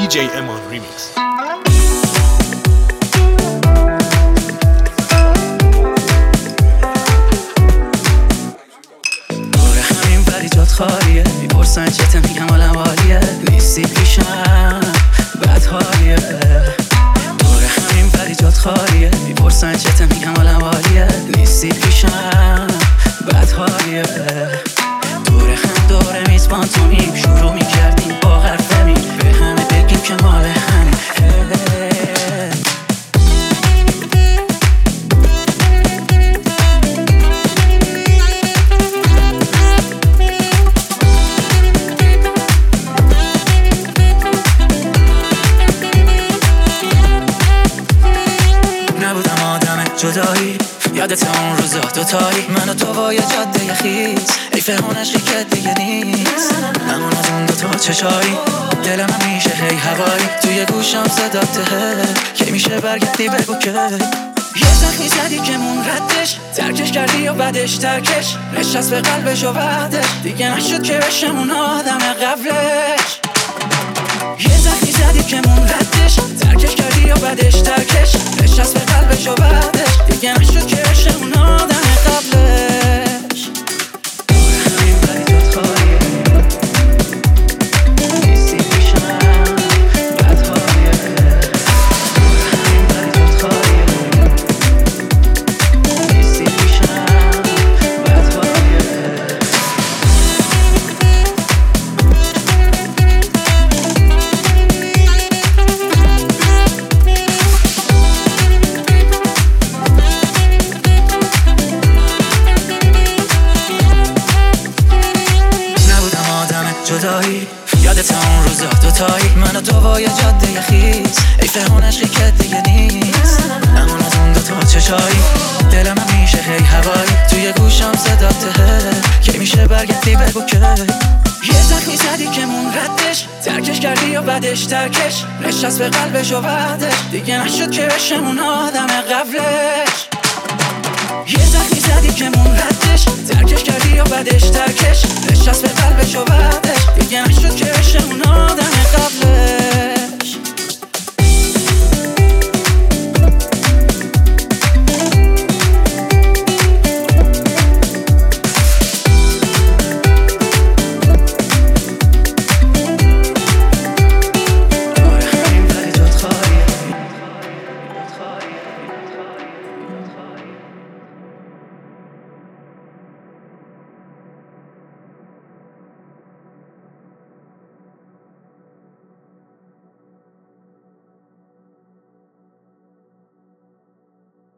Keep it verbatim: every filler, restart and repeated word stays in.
دی جی امان ریمیکس. دوره همین ولی جات خالیه، میپرسن چته میگم حالم عالیه، نیستی پیشم بد حالیه. دوره همین ولی جات خالیه، میپرسن چته میگم حالم عالیه، نیستی پیشم بد حالیه. دوره هم دوره میزبان تو میم، شروع میکردیم با حرف میم، به همه بگیم که مال همین. نبودم آدم جدایی، یادت اون روزا دوتایی، من و تو با یه جاده خیز، حیف اون عشقی که دیگه نیست. همون از اون دوتا چشایی، دلم همیشه هی هوایی، توی گوشم صداته که میشه برگردی بگو که یه زخمی زدی که مون ردش، ترکش کردی و بعدش ترکش نشست به قلبش و بعدش دیگه نشد که بشم اون آدم قبلش. یه زخمی زدی که مون ردش، ترکش کردی و بعدش ترکش نشست به قلبش و بعدش دیگه نشد که بشم اون آدم قبلش. همین ولی تو خواهیه، نیستی پیشم بد حالیه. همین ولی تو خواهیه، نیستی پیشم بد حالیه. جدایی، یادت اون روزا دوتایی، من و تو با یه جاده خیز، حیف اون عشقی که دیگه نیست. همون از اون دوتا چشایی، دلم همیشه هی هوایی، توی گوشم صداته که میشه برگردی بگو که یه زخمی زدی که مون ردش، ترکش کردی و بعدش ترکش نشست به قلبش و بعدش دیگه نشد که بشم اون آدم قبلش. یه زخمی زدی که مون ردش، ترکش کردی و بعدش ترکش نشست به